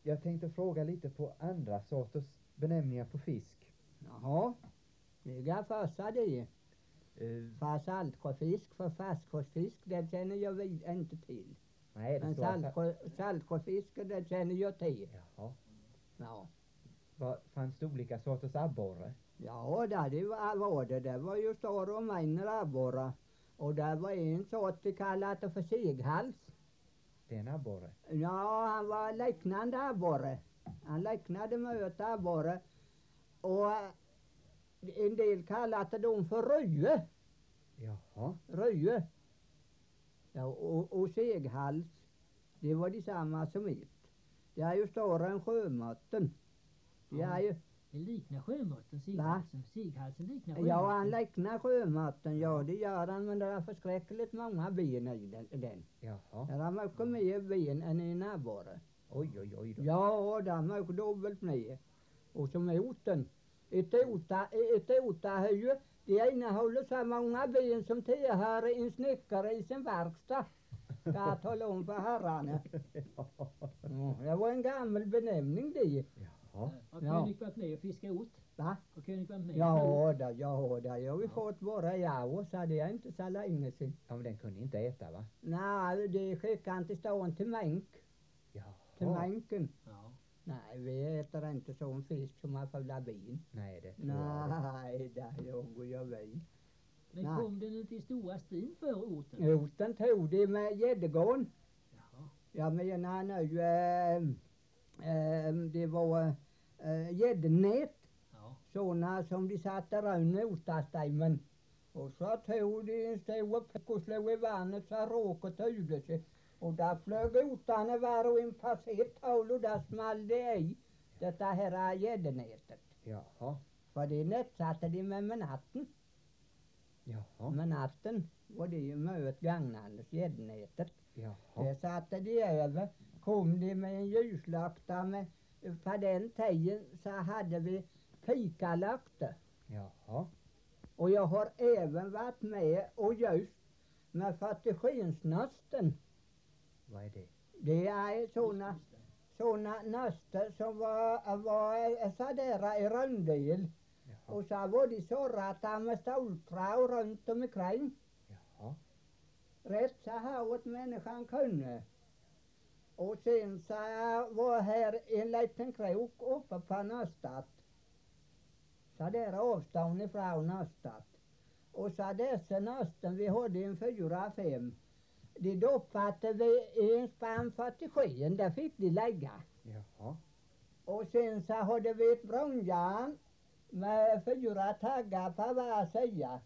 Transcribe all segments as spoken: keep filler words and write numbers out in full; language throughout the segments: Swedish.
jag tänkte fråga lite på andra sorters benämningar på fisk. Jaha, det är första det. Uh, För saltsjöfisk, för färskfisk, det känner jag vid, inte till. nej, det Men står alltså... saltsjö, saltsjöfisk, det känner jag till. Jaha. Ja. Vad, fanns det olika sorters abborre? Ja, där det var, var det. Det var ju större och mindre abborre. Och där var en sort vi kallade för seghals. Det är en abborre. Ja, han var liknande abborre. Han liknade möt abborre. Och en del kallade dem för röje. Jaha. Röje. Ja, och, och seghals. Det var detsamma som ett. Det är ju större än sjömatten. Det är ju... Det liknar sjömatten, sighalsen. Sighalsen liknar sjömatten. Ja, han liknar sjömatten. Ja, det gör han. Men det är förskräckligt många ben i den. den. Jaha. Det är mycket mer ben än i en abborre. Oj, oj, oj. Då. Ja, det är mycket dubbelt mer. Och som oten. Ett ota, ett otahöje, det innehåller så många ben som tillhör en snickare i sin verkstad. Jag talar om för herrarna. Ja, det var en gammal benämning det. Jaha. Har Ja. König varit med och fiskat ot? Va? Har König varit med? Ja, det, ja, det har vi fått bara jag, så det är inte så länge sedan. Ja, men den kunde inte äta, va? Nej, det skickade inte stan till Mänk. Jaha. Till Mänken. Ja. Nej, vi äter inte sån fisk som har fulla ben. Nej, det tror jag. Nej, det jag jag vi. Men Nej. kom den till stora stin för oten? Oten tog det med gäddegården. Jaha. Jag menar nu, äh, äh, det var äh, gäddnät. Ja. Sådana som de satte runt otastajmen. Och så tog de en stor pick och slog i vattnet så råket höjde sig. Och där flög otarna var och en på sitt håll och där small det i detta här gäddnätet. Jaha. För det nätsatte de med med natten. Jaha. Med natten var det ju möt gagnandes gäddnätet. Jaha. Det satte de över. Kom de med en ljuslykta med, på den tiden så hade vi pikalyktor. Jaha. Och jag har även varit med och just med fotogensnösten. Vad är det? Det är såna, såna nöster som var, var sådär i rundel. Jaha. Och så var de sorrata med stolpar runt omkring. Jaha. Rätt så här åt människan kunde. Och sen så var här en liten krok uppe på nöstat. Så där avstånd ifrån nöstat. Och så dessa nösten, vi hade en fyra, fem. De doppade vi i en spann fotogen, där fick de lägga. Jaha. Och sen så hade vi ett bromjärn med fyra taggar på var sida.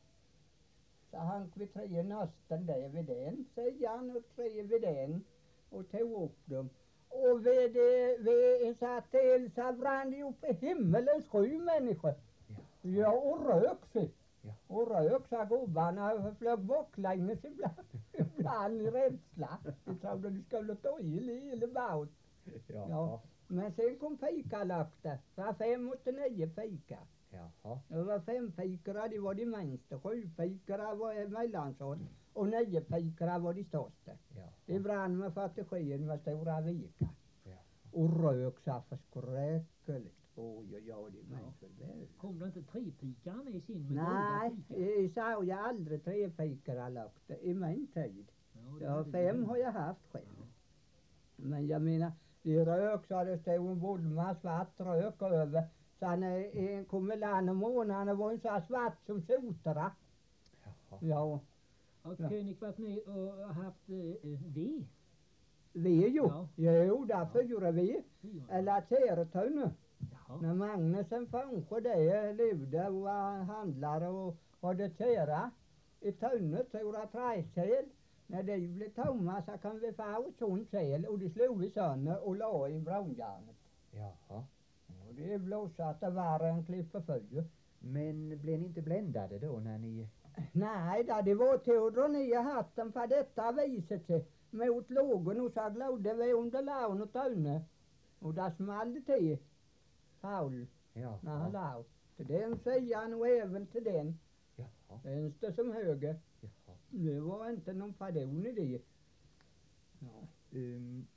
Så hank vi tre nösten där vid den sidan och tre vid den. Och tog upp dem. Och vid, vid en satt el så brann det upp i himmelens sju människor. Ja. Ja, och rök sig. Ja. Och rök så gubbarna flög baklänges ibland. Ibland i rädsla. De trodde de skulle ta ill i hela baut. Jaha. Ja. Men sen kom fikalyktor. Det var fem och nio fika. Jaha. Det var fem fikor, det var de minsta. Sju fikor var mellansort. Och nio fikor var de största. Jaha. Det brann med fotogen med stora vikar. Ja. Och rök så förskräckligt. Oj, oj, oj, det är väl. Kom det inte tre pikar med i sin med Nej, goda pikar? jag sa jag aldrig tre fikor har lagt i min tid. Ja, det Ja, hade fem du. har jag haft själv. Men jag menar, det rök så det stod en bulma svart rök över. Sen en kom land och månaden var en så svart som sotra. Jaha. Ja, Har Ja. König varit med och haft eh, ved? vi ju. Ja. Jo, därför gjorde vi. Fyra. Eller teretunne. Jaha. När Magnusen Fansjö det levde och var handlare och hade tera i tunne, stora träsel. När det blev tomma så kan vi få ett sånt sel och det slog vi sönder och la i bromjärnet. Jaha. Och det blåsatte värre än klippefölje. Men blev ni inte bländade då när ni... Nej, då, det var till att dra ner hatten på detta viset sig mot lågen och så glodde vi under laun och tunne. Och där small det till. Paul, Ja. när han la. Till den sidan och även till den. Jaha. Vänster som höger. Jaha. Det var inte någon pardon i det. Ja. Um,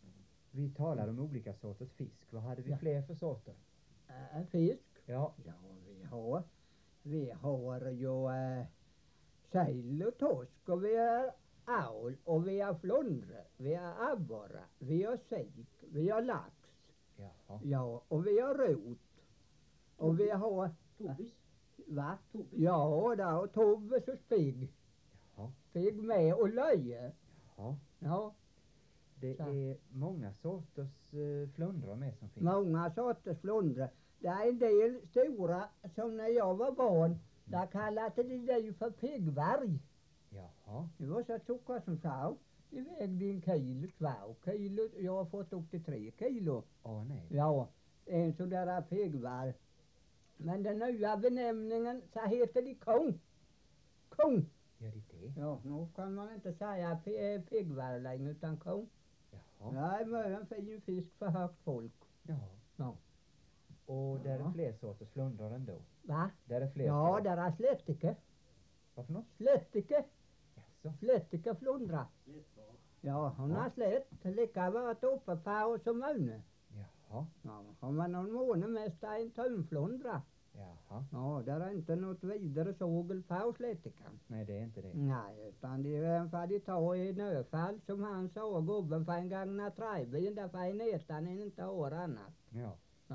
Vi talar om olika sorters fisk. Vad hade vi Ja. fler för sorter? Äh, fisk? Ja, Ja, vi har, vi har ju äh, sill och torsk och vi har aul och vi har flundre, vi har abborre, vi har sik, vi har lax. jaha. Ja, och vi har rot. Och vi har, Tobis. va? Tobis. Ja, där och tobbe och spigg. Jaha. Spigg med och löje. Ja. Ja, Det Så. är många sorters uh, flundror med som finns. många sorters flundre. Det är en del stora som när jag var barn, där kallade de det för piggvarg. Jaha. Det var så tjocka som sa. Det vägde en kilo, två kilo. Jag har fått upp till tre kilo. Åh nej. Ja, en sån där piggvarg. Men den nya benämningen så heter de kung. Kung. Gör det det? Ja, nu kan man inte säga p- piggvarg längre utan kung. Jaha. Nej, men en fin fisk för högt folk. Ja. Ja. Och där Ja. är fler sorters flundror ändå. Va? Där är fler. Ja, sorter. där är slättike. Vad för något? Slättike. Jaså? Slättike flundra. Ja, hon har slätt. Lika varit uppe på som Mune. Jaha. Ja, har man någon måne mest är en tunflundra. Jaha. Ja, där är inte något vidare sågel på slättikan. Nej, det är inte det. Nej, utan det är för de tar i nödfall som han sa, gubben för en gång när träbyn där för en ätan inte har annat. Ja. Ja.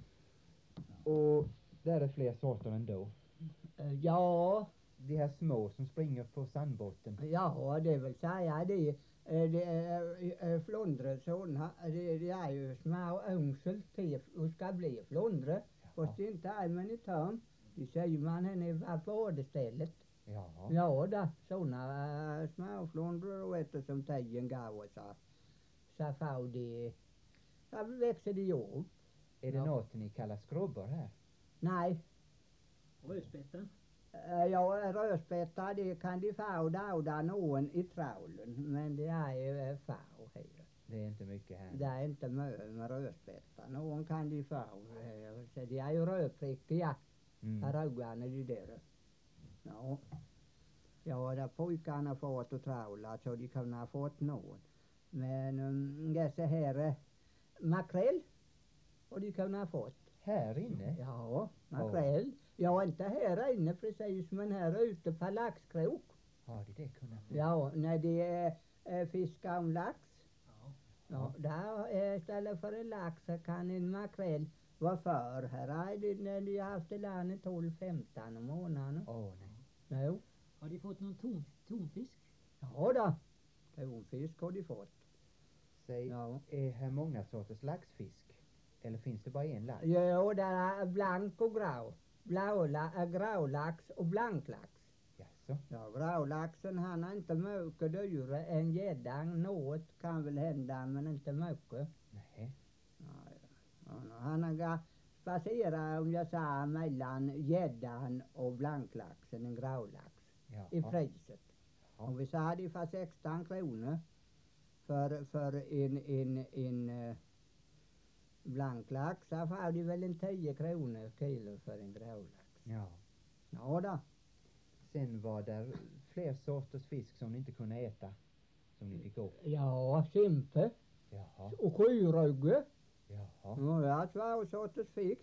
Och där är fler sorter ändå. Eh, Ja, De här små som springer på sandbotten. ja, det vill säga det, eh, det är flundre sådana, det, det är ju små önsel till och ska bli flundre. Fast det inte är men i törn. Det säger man henne var badestället. Jaha. Ja, då, sådana äh, små flundror och eftersom tiden går så, så får de, så växer de upp. Är det Ja. något ni kallar skrubbor här? Nej, Rödspätten. äh, ja, rödspettar det kan de få då där någon i trålen, men det är ju äh, få här. Det är inte mycket här. Det är inte mycket med rödspettar. Någon kan de få, äh, så de är ju rödprickiga. Mm. Här ögonen är de där. Ja. Ja, där pojkarna fått och tråla så de kunde ha fått någon. Men um, dessa här eh, makrell och de kunde ha fått. Här inne? Ja, makrell. Ja, inte här inne precis men här ute på laxkrok. Har de det kunnat? Ja, när de är äh, fiskar om lax. Ja. Ja, där eh, istället för en lax så kan en makrell vara för. Här är det när de har haft i landet tolv femton om månaden. Åh nej. Jo. Har de fått någon ton, tonfisk? Ja då. Tonfisk har de fått. Säg, Ja. är här många sorters laxfisk? Eller finns det bara en lax? Jo, där är blank och grå. Blåla, äh, grålax och blanklax. Jaså? Ja, grålaxen han är inte mycket dyrare än gäddan. Något kan väl hända men inte mycket. Nej. Ja, ja. Han har spacerat om jag sa mellan gäddan och blanklaxen, en grålax. Jaha. I priset. Ja. Om vi sa det för sexton kronor för, för en, en, en uh, blanklax så får de väl en tio kronor kilo för en grålax. Ja. Ja då. Sen var där fler sorters fisk som ni inte kunde äta. Som ni fick upp. Ja, simpe Jaha. och sjurugge. Jaha. Ja, två sorters fisk.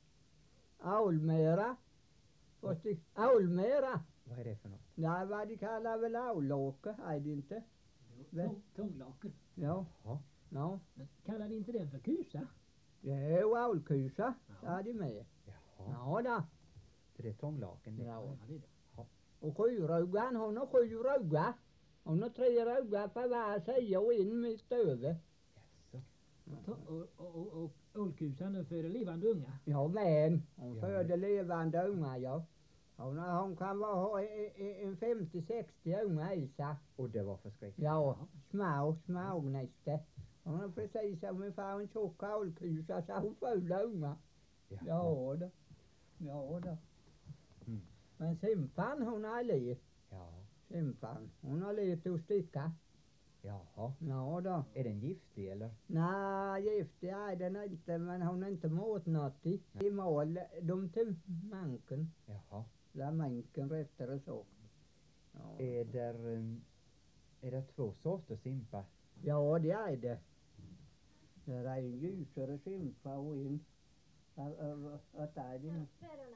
Aulmera. Fast det- Aulmera. Vad är det för något? Nej, vad de kallar väl aulåke, är det inte? Vä- Tång, tånglaken. Ja, Jaha. ja. Men kallar ni inte den för kusa? Det är aulkusa, Ja. är de med. Jaha. Ja då. Så det är tånglaken det. Ja. Ja, det är det. Och sjuruggan, hon har sju ruggar. Hon har tre ruggar på var sida och in mitt över. Jaså? Ta- Och, och, och, och ålkusan den föder levande unga. Ja, men hon Ja. föder levande ungar, ja. Hon, har- hon kan vara ha i- i- en femtio sextio ungar i sig. Och det var förskräckligt. Ja, små, små näste. Hon är precis som en får en tjock aulkusa så hon föder ungar. Jaha. Ja då. Ja då. Mm. Men simpan hon har le. Ja. Simpan. Hon har lite att sticka. Jaha. Ja då. Är den giftig eller? Nej, giftig är den inte, men hon är inte måttnötig. I mål, de till manken. Jaha. La manken rättare sagt. Ja. Är där, um, är det två sorter simpa? Ja, det är det. Det är en ljusare simpa och en att är det.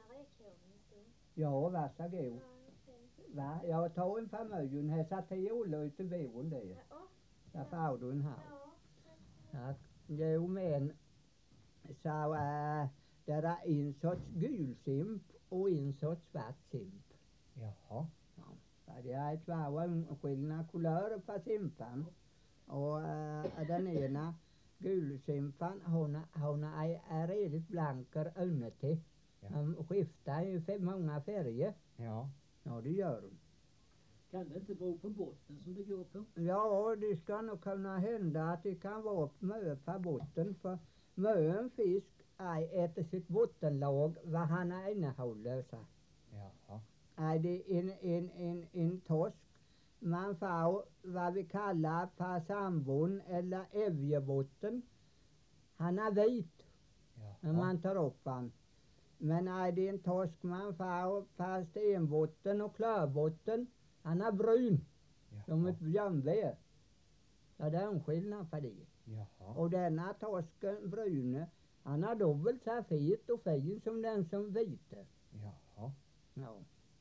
Ja, varsågod. Va? Jag tar en familj här satt i olöjt i boen det. Där får du en halv. Ja, jo men så äh, det är en sorts gul simp och en sorts svart simp. Jaha. Ja, det är två skillnader kulörer på simpan. Och äh, den ena gulsimpan hon, hon är, är redigt blankare unneti. Ja. De skiftar ju för många färger. Ja. Ja, det gör de. Kan det inte bero på botten som det går på? Ja, det ska nog kunna hända att det kan vara mö på botten. För möen fisk är äter sitt bottenlag vad han innehåller. Så. Jaha. Är det en, en, en, en torsk man får vad vi kallar passambon eller evjebotten. Han är vit när man tar upp han. Men är det en torsk man får på stenbotten och klörbotten, han är brun. Som ett björnbär. Så det är en skillnad på det. Jaha. Och denna torsken brune, han är dubbelt så fet och fin som den som vite. Jaha. Ja.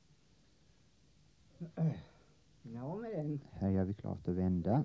Ja men. Här gör vi klart att vända.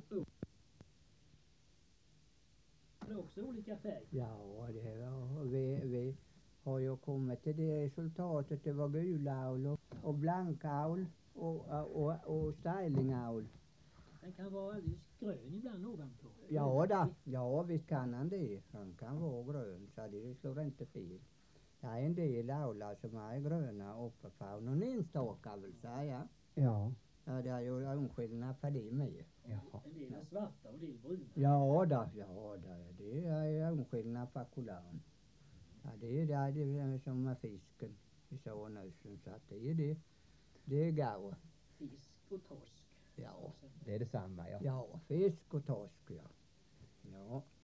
Det är också olika färg. Ja, det var, vi, vi har ju kommit till det resultatet. Det var gulaul och, och blankaul och, och, och, och stylingaul. Den kan vara alldeles grön ibland ovanpå. Ja då, ja visst kan han det. Han kan vara grön så det slår inte fel. Det är en del aular som är gröna uppe på någon enstaka vill säga. Ja. Ja, det är ju en skillnad på det med. Jaha. En del är svarta och en del bruna. Ja då, ja då, det är en skillnad på kulören. Ja, det är det, det är som med fisken i sånösen så att det är det. Det är gav. Fisk och torsk. Ja. Det är detsamma, ja. Ja, fisk och torsk ja. Ja.